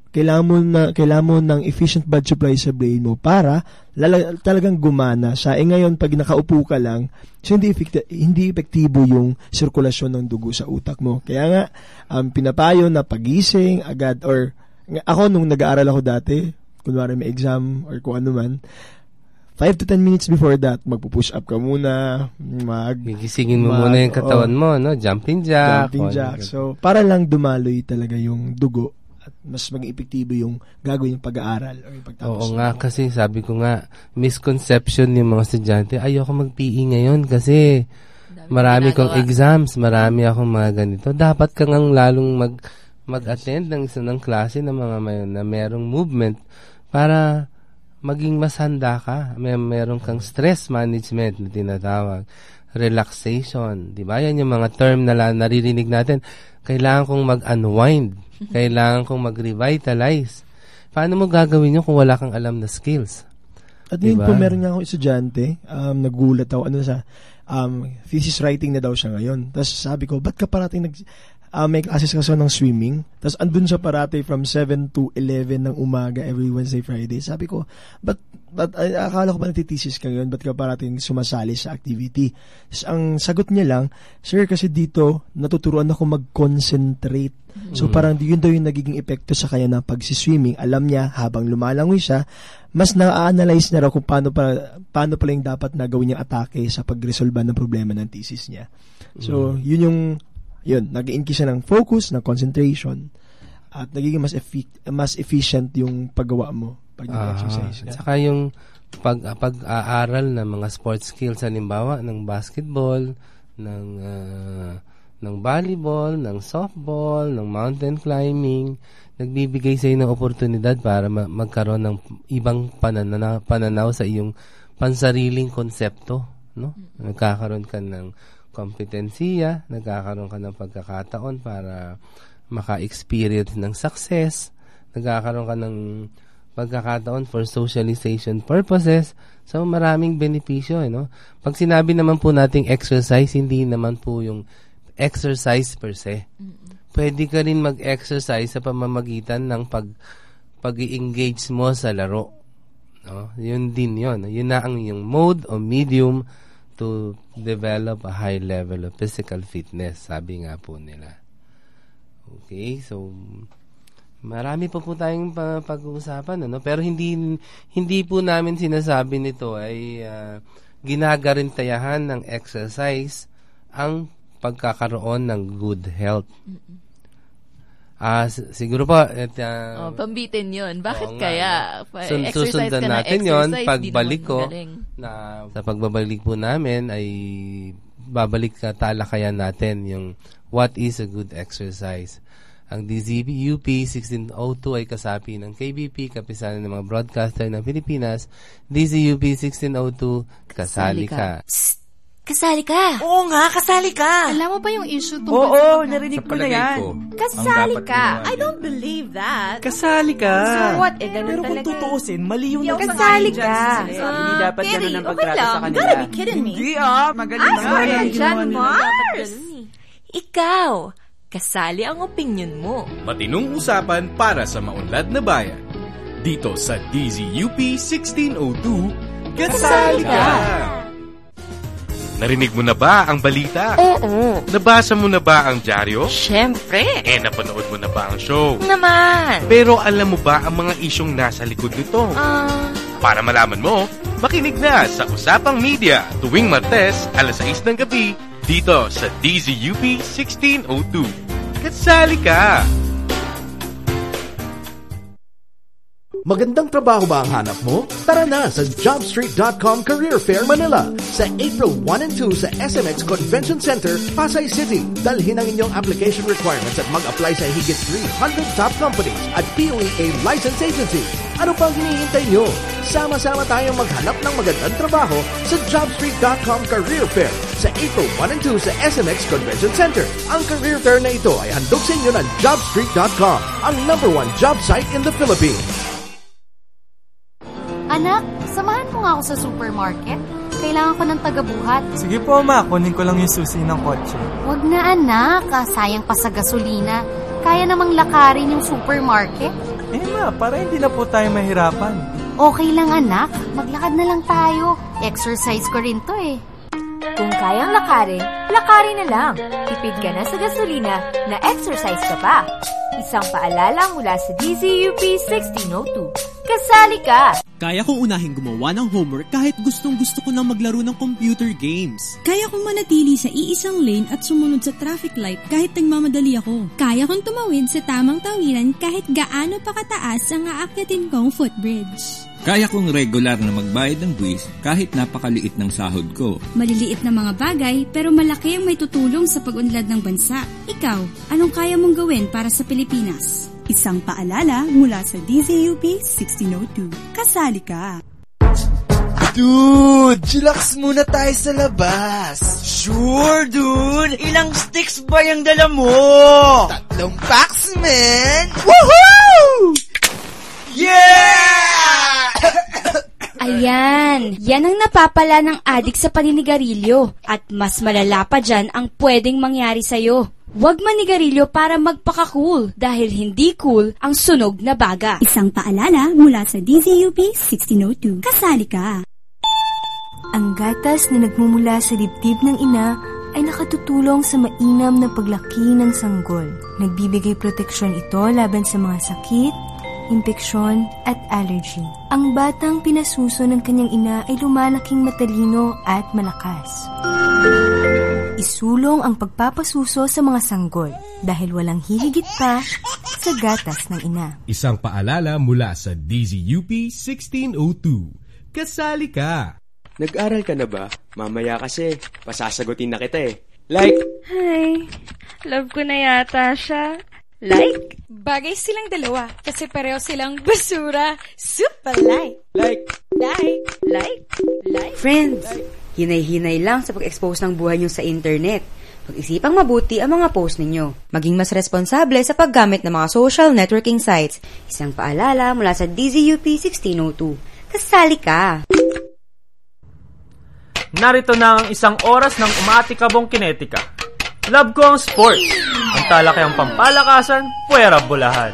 mo ng efficient blood supply sa brain mo para talagang gumana siya. Ngayon, pag nakaupo ka lang, so hindi epektibo yung sirkulasyon ng dugo sa utak mo. Kaya nga, pinapayo na pagising agad, or ako nung nag-aaral ako dati, kunwari may exam or kung ano man, 5 to 10 minutes before that, magpo-push up ka muna, gigisingin mo muna yung katawan mo, no? Jumping jack. So, para lang dumaloy talaga yung dugo at mas maging epektibo yung gagawin yung pag-aaral o yung pagtapos. Oo nga, kasi sabi ko nga, misconception yung mga estudyante, ayoko mag-PE ngayon kasi marami kong exams, marami akong mga ganito. Dapat ka ngang lalong mag-attend ng klase ng mga na merong movement para maging mas handa ka. Meron kang stress management na tinatawag. Relaxation. Diba? Yan yung mga term na naririnig natin. Kailangan kong mag-unwind. Kailangan kong mag-revitalize. Paano mo gagawin yun kung wala kang alam na skills? At yun po, meron nga akong estudyante, nagulat ako, thesis writing na daw siya ngayon. Tapos sabi ko, ba't ka parating may classes kasi ng swimming, tapos andun siya parati from 7 to 11 ng umaga every Wednesday, Friday. Sabi ko, but akala ko ba nagtitesis ka ngayon, ba't ka parating sumasali sa activity? Tapos ang sagot niya lang, sir, kasi dito natuturuan ako mag-concentrate. So parang yun daw yung nagiging epekto sa kanya ng pagsiswimming. Alam niya, habang lumalangoy siya, mas na-analyze na raw kung paano pala yung dapat na gawin niyang atake sa pag-resolve ng problema ng thesis niya. So, yun, nag-i-increase siya ng focus, ng concentration, at nagiging mas efficient yung paggawa mo pag nag-exercise ka. Saka yung pag-aaral ng mga sports skills, halimbawa ng basketball, ng volleyball, ng softball, ng mountain climbing, nagbibigay sa iyo ng oportunidad para magkaroon ng ibang pananaw sa iyong pansariling konsepto, no? Nagkakaroon ka ng kompetensiya, nagkakaroon ka ng pagkakataon para maka-experience ng success, nagkakaroon ka ng pagkakataon for socialization purposes. So, maraming benepisyo, no? Pag sinabi naman po nating exercise, hindi naman po yung exercise per se. Pwede ka rin mag-exercise sa pamamagitan ng pag-i-engage mo sa laro. No? Yun din yun. Yun na ang yung mode o medium to develop a high level of physical fitness, sabi nga po nila. Okay, so marami pa po tayong pag-uusapan, ano? Pero hindi po namin sinasabi nito ay ginagarantayahan ng exercise ang pagkakaroon ng good health. Siguro po pambitin yun. Bakit kaya? Susundan natin yun. Pagbalik ko, sa pagbabalik po namin ay babalik talakayan natin yung what is a good exercise. Ang DZUP 1602 ay kasapi ng KBP, Kapisanan ng mga Broadcaster ng Pilipinas. DZUP 1602, kasali ka. Kasali ka. Oo nga, kasali ka. Alam mo ba yung issue tungkol Oo, narinig ko na yan. Kasali ka. I don't believe that. Kasali ka. So what? Pero kung tutuusin, mali yung kasali ka. Hindi dapat ganun ang pagtrato sa kanila. You gotta be kidding me. Hindi magaling na. Dyan, Mars. Ikaw, kasali ang opinyon mo. Matinong usapan para sa maunlad na bayan. Dito sa DZUP 1602, kasali ka! Narinig mo na ba ang balita? Oo. Nabasa mo na ba ang dyaryo? Siyempre. Napanood mo na ba ang show? Naman. Pero alam mo ba ang mga isyong nasa likod nito? Para malaman mo, makinig na sa Usapang Media tuwing Martes, alas 6 ng gabi, dito sa DZUP 1602. Kasali ka! Magandang trabaho ba ang hanap mo? Tara na sa jobstreet.com Career Fair Manila sa April 1 and 2 sa SMX Convention Center, Pasay City. Dalhin ang inyong application requirements at mag-apply sa higit 300 top companies at POEA license agencies. Ano pang hinihintay nyo? Sama-sama tayong maghanap ng magandang trabaho sa jobstreet.com Career Fair sa April 1 and 2 sa SMX Convention Center. Ang career fair na ito ay handog sa inyo ng jobstreet.com, ang #1 job site in the Philippines. Anak, samahan mo nga ako sa supermarket. Kailangan ko ng tagabuhat. Sige po, ma. Kunin ko lang yung susi ng kotse. Huwag na, anak. Sayang pa sa gasolina. Kaya namang lakarin yung supermarket. Ma, para hindi na po tayo mahirapan. Okay lang, anak. Maglakad na lang tayo. Exercise ko rin to eh. Kung kayang lakarin, lakarin na lang. Tipid ka na sa gasolina, na exercise ka pa. Isang paalala mula sa DZUP 1602. Kasali ka! Kaya kong unahing gumawa ng homework kahit gustong-gusto ko nang maglaro ng computer games. Kaya kong manatili sa iisang lane at sumunod sa traffic light kahit nagmamadali ako. Kaya kong tumawid sa tamang tawiran kahit gaano pa kataas ang aakyatin kong footbridge. Kaya kong regular na magbayad ng buwis kahit napakaliit ng sahod ko. Maliliit na mga bagay pero malaki ang may tutulong sa pag-unlad ng bansa. Ikaw, anong kaya mong gawin para sa Pilipinas? Isang paalala mula sa DZUP 1602. Kasali ka! Dude, chillax muna tayo sa labas. Sure, dude. Ilang sticks ba yung dala mo? 3 packs, man. Woohoo! Yeah! Ayan, yan ang napapala ng adik sa paninigarilyo. At mas malala pa dyan ang pwedeng mangyari sa'yo. Huwag manigarilyo para magpaka-cool dahil hindi cool ang sunog na baga. Isang paalala mula sa DZUP 1602. Kasali ka! Ang gatas na nagmumula sa dibdib ng ina ay nakatutulong sa mainam na paglaki ng sanggol. Nagbibigay proteksyon ito laban sa mga sakit, impeksyon at allergy. Ang batang pinasuso ng kanyang ina ay lumalaking matalino at malakas. Isulong ang pagpapasuso sa mga sanggol dahil walang hihigit pa sa gatas ng ina. Isang paalala mula sa DZUP 1602. Kasali ka! Nag-aral ka na ba? Mamaya kasi, pasasagutin na kita eh. Like! Hi, love ko na yata siya. Like? Bagay silang dalawa kasi pareho silang basura. Super like. Like. Friends, hinay-hinay lang sa pag-expose ng buhay nyo sa internet. Pag-isipang mabuti ang mga post ninyo. Maging mas responsable sa paggamit ng mga social networking sites. Isang paalala mula sa DZUP 1602. Kasali ka! Narito na ang isang oras ng umaatikabong kinetika. Love ko ang sports. Ang talakayang pampalakasan, puwera bulahan.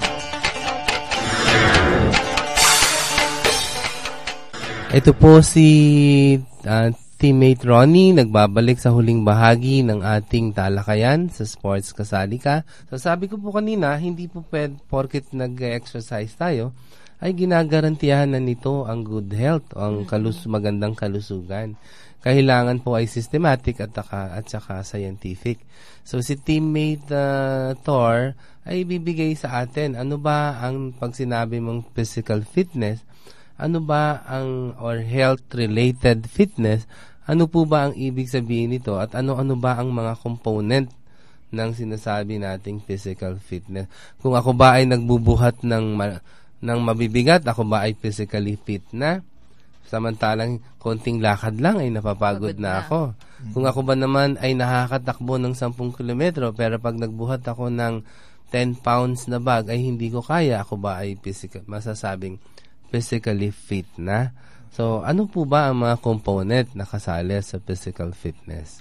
Ito po si teammate Ronnie, nagbabalik sa huling bahagi ng ating talakayan sa Sports Kasali Ka. So sabi ko po kanina, hindi po porket nag-exercise tayo, ay ginagarantiyahan na nito ang good health o ang magandang kalusugan. Kailangan po ay systematic at saka scientific. So si teammate Thor ay bibigay sa atin ano ba ang pag sinabi mong physical fitness, ano ba ang or health related fitness, ano po ba ang ibig sabihin nito at ano-ano ba ang mga component ng sinasabi nating physical fitness. Kung ako ba ay nagbubuhat ng mabibigat, ako ba ay physically fit na? Samantalang konting lakad lang ay napapagod na ako. Kung ako ba naman ay nakakatakbo ng 10 kilometro pero pag nagbuhat ako ng 10 pounds na bag ay hindi ko kaya, ako ba ay masasabing physically fit na? So, ano po ba ang mga component na kasali sa physical fitness?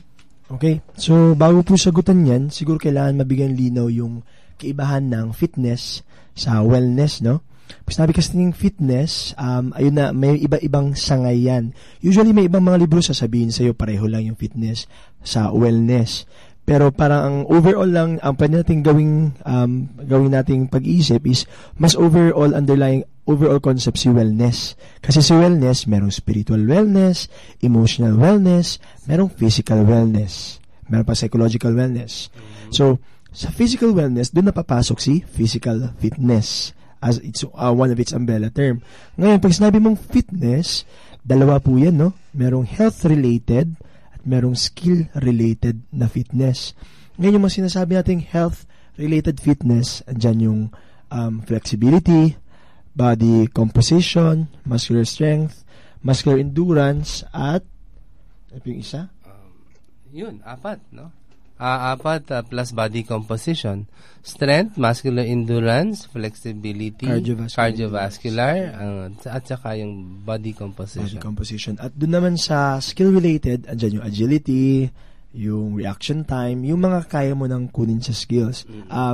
Okay, so bago po sagutan yan, siguro kailangan mabigyan linaw yung kaibahan ng fitness sa wellness, no? Pag sinabi kasi ng fitness, ayun na, may iba-ibang sangay yan. Usually may ibang mga libro sasabihin sa'yo, pareho lang yung fitness sa wellness. Pero parang ang overall lang, ang pwede natin gawin nating pag-iisip is mas underlying overall concept si wellness. Kasi si wellness, merong spiritual wellness, emotional wellness, merong physical wellness, meron pa psychological wellness. So, sa physical wellness, doon napapasok si physical fitness as it's one of its umbrella term. Ngayon, pag sinabi mong fitness, dalawa po yan, no? Merong health-related merong skill-related na fitness. Ngayon, yung mga sinasabi nating health-related fitness, andyan yung flexibility, body composition, muscular strength, muscular endurance, at ano yung isa? Yun, 4, no? 4 plus body composition. Strength, muscular endurance, flexibility, cardiovascular, at saka yung body composition. At doon naman sa skill-related, andyan yung agility, yung reaction time, yung mga kaya mo nang kunin sa skills.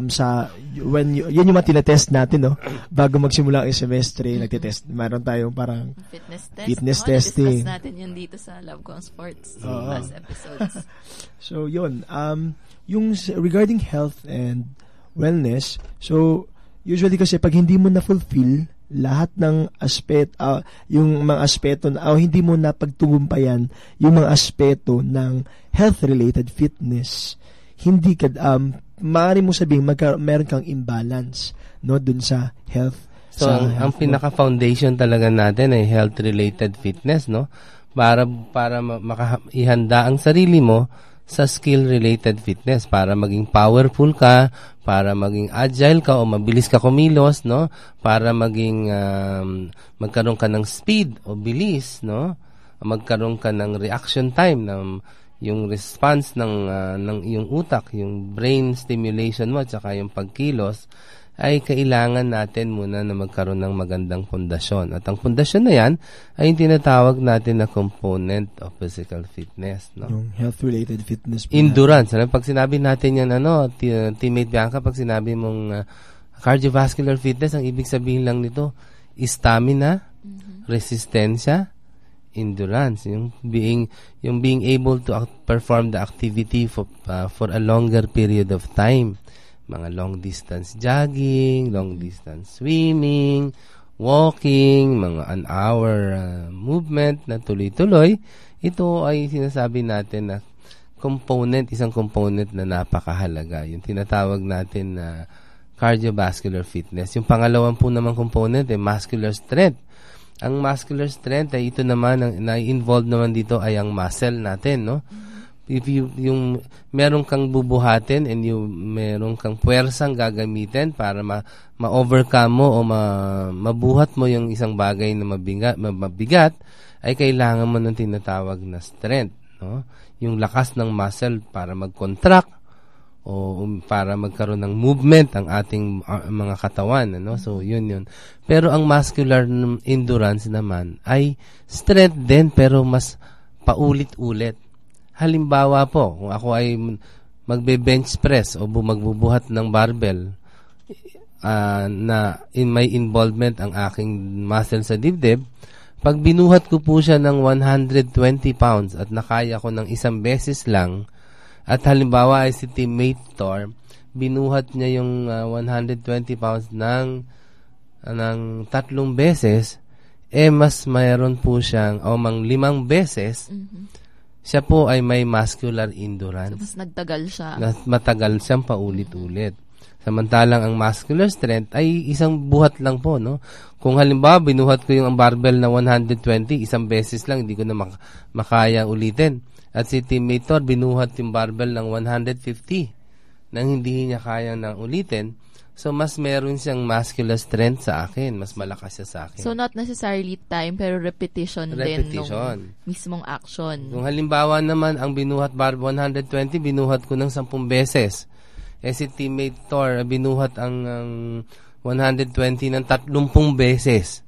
Yan yung mga tinetest natin, no? Bago magsimula ang semestre, nagtitest. Mayroon tayong parang fitness testing. Discuss natin yun dito sa Love Kong Sports last episodes. So, yun. Yung regarding health and wellness, so, usually kasi pag hindi mo na-fulfill lahat ng yung mga aspeto, hindi mo napagtugumpayan yung mga aspeto ng health-related fitness, hindi ka, maaari mo sabihin, meron kang imbalance, no, dun sa health. So, ang pinaka-foundation talaga natin ay health-related fitness, no? Para ihanda ang sarili mo sa skill-related fitness para maging powerful ka, para maging agile ka o mabilis ka kumilos, no? Para maging magkaroon ka ng speed o bilis, no? Magkaroon ka ng reaction time ng yung response ng iyong utak, yung brain stimulation mo at saka yung pagkilos, ay kailangan natin muna na magkaroon ng magandang pundasyon. At ang pundasyon na yan ay yung tinatawag natin na component of physical fitness, no? Yung health-related fitness. Endurance. Pag sinabi natin yan, teammate Bianca, pag sinabi mong cardiovascular fitness, ang ibig sabihin lang nito, stamina, resistensya, endurance. Yung being able to perform the activity for a longer period of time. Mga long distance jogging, long distance swimming, walking, mga an hour movement na tuloy-tuloy. Ito ay sinasabi natin na isang component na napakahalaga. Yung tinatawag natin na cardiovascular fitness. Yung pangalawang po naman component ay muscular strength. Ang muscular strength ay ito naman, na-involved naman dito ay ang muscle natin, no? If yung meron kang bubuhatin and meron kang puwersang gagamitin para ma-overcome mo o mabuhat mo yung isang bagay na mabigat, ay kailangan mo ng tinatawag na strength, no? Yung lakas ng muscle para mag-contract o para magkaroon ng movement ang ating mga katawan, ano? So yun. Pero ang muscular endurance naman ay strength din pero mas paulit-ulit. Halimbawa po, kung ako ay magbe-bench press o magbubuhat ng barbell na may involvement ang aking muscle sa dibdib, pag binuhat ko po siya ng 120 pounds at nakaya ko ng isang beses lang, at halimbawa ay si teammate Thor, binuhat niya yung 120 pounds ng 3 beses, mas mayroon po siyang 5 beses, siya po ay may muscular endurance. So, mas nagtagal siya. Matagal siyang paulit-ulit. Samantalang ang muscular strength ay isang buhat lang po, no? Kung halimbawa, binuhat ko yung barbell na 120, isang beses lang, hindi ko na makaya ulitin. At si teammate Thor, binuhat yung barbell ng 150 nang hindi niya kaya na ulitin. So, mas meron siyang muscular strength sa akin. Mas malakas siya sa akin. So, not necessarily time, pero repetition din ng mismong action. Kung halimbawa naman, ang binuhat bar 120, binuhat ko ng 10 beses. Si teammate Thor, binuhat ang 120 ng 30 beses.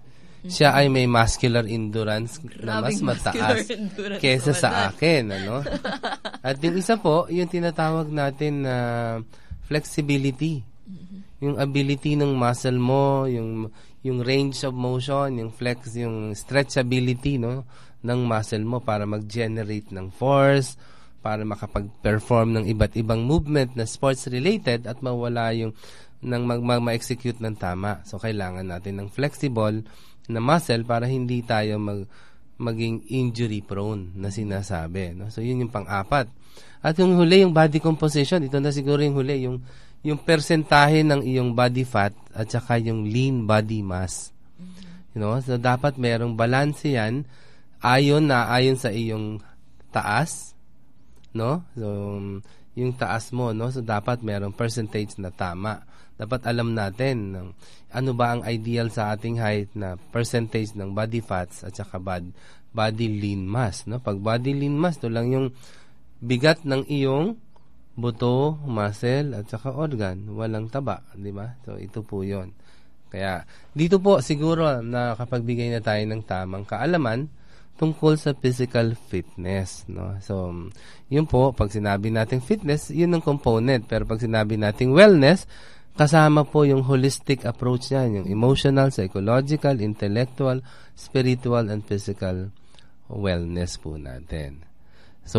siya ay may muscular endurance na mas mataas kesa sa akin, ano? At yung isa po, yung tinatawag natin na flexibility. Yung ability ng muscle mo, yung range of motion, yung stretchability, no, ng muscle mo para mag-generate ng force, para makapag-perform ng iba't ibang movement na sports-related at mawala yung nang ma-execute ng tama. So, kailangan natin ng flexible na muscle para hindi tayo maging injury-prone na sinasabi. No? So, yun yung pang-apat. At yung huli, yung body composition. Ito na siguro yung huli, yung persentahe ng iyong body fat at saka yung lean body mass. You know? So, dapat merong balance yan ayon sa iyong taas. No? So, yung taas mo, no? So, dapat merong percentage na tama. Dapat alam natin ano ba ang ideal sa ating height na percentage ng body fats at saka body lean mass. No? Pag body lean mass, ito lang yung bigat ng iyong buto, muscle, at saka organ. Walang taba, di ba? So, ito po yun. Kaya, dito po siguro nakapagbigay na tayo ng tamang kaalaman tungkol sa physical fitness, no? So, yun po, pag sinabi nating fitness, yun ang component. Pero pag sinabi nating wellness, kasama po yung holistic approach niyan, yung emotional, psychological, intellectual, spiritual, and physical wellness po natin. So,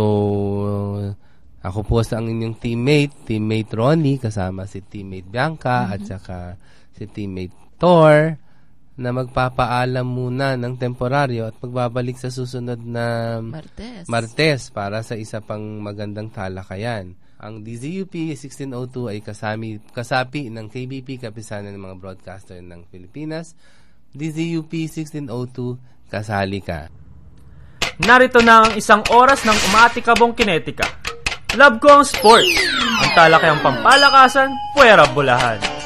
ako po sa ang inyong teammate Ronnie, kasama si teammate Bianca, at saka si teammate Thor, na magpapaalam muna ng temporaryo at magbabalik sa susunod na Martes para sa isa pang magandang talakayan. Ang DZUP 1602 ay kasapi ng KBP, Kapisanan ng mga Broadcaster ng Pilipinas. DZUP 1602, kasali ka. Narito na ang isang oras ng umaatikabong kinetika. Love ko ang sports. Ang talakayang pampalakasan, puwera bulahan.